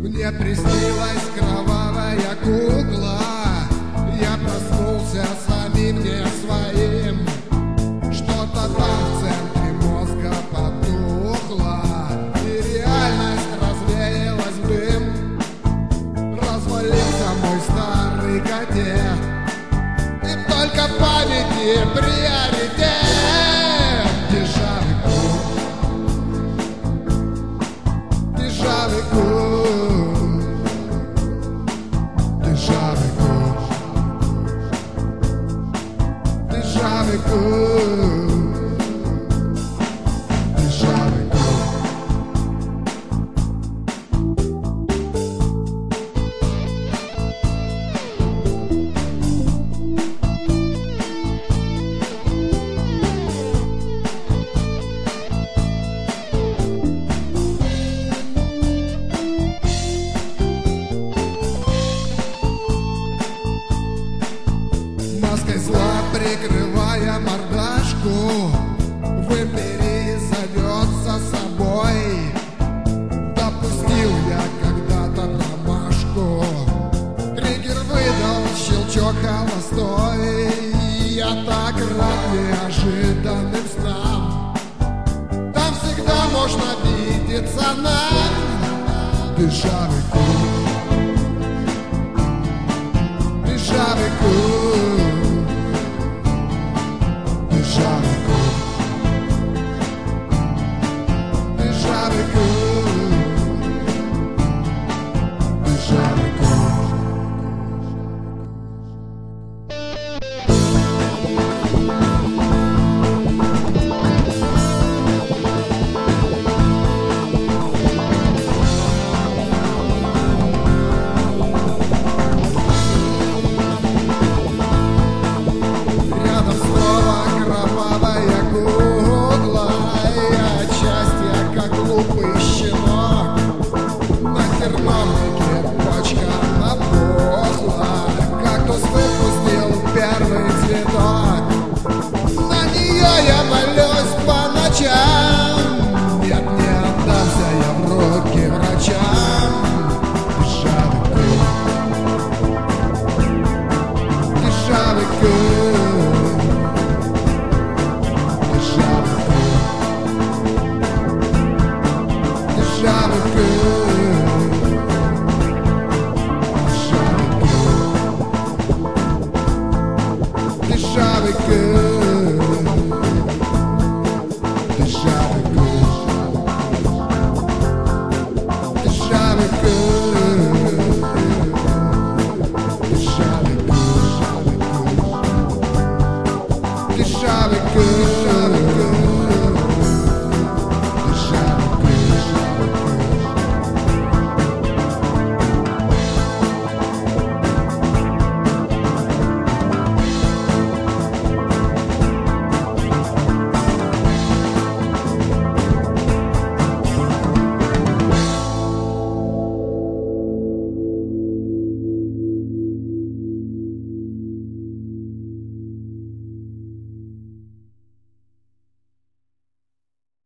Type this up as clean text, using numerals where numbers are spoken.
Мне приснилась кровавая кукла. Я проснулся самим не своим. Что-то там в центре мозга потухло, и реальность развеялась в дым. Развалился мой старый котел, и только в памяти приоритет. Дежавю, дежавю. Маской зла прикрывая мордашку, в империи зовется собой. Допустил я когда-то промашку, триггер выдал щелчок холостой. Я так рад неожиданным снам, там всегда можно видеться нам. Дежавю, дежавю. На нее я молюсь по ночам. Нет, не отдамся я в руки врачам. Дежавю, дежавю, дежавю. Good.